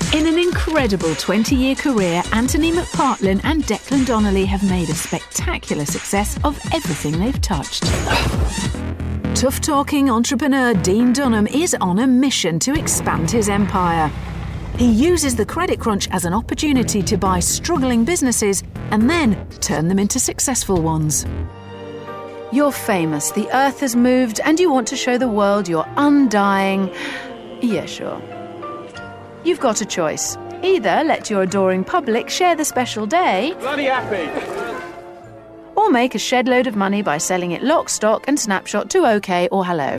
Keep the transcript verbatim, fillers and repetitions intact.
In an incredible twenty-year career, Anthony McPartlin and Declan Donnelly have made a spectacular success of everything they've touched. Tough-talking entrepreneur Dean Dunham is on a mission to expand his empire. He uses the credit crunch as an opportunity to buy struggling businesses and then turn them into successful ones. You're famous, the earth has moved, and you want to show the world you're undying. Yeah, sure. You've got a choice. Either let your adoring public share the special day, bloody happy, or make a shed load of money by selling it lock, stock and snapshot to OK or Hello.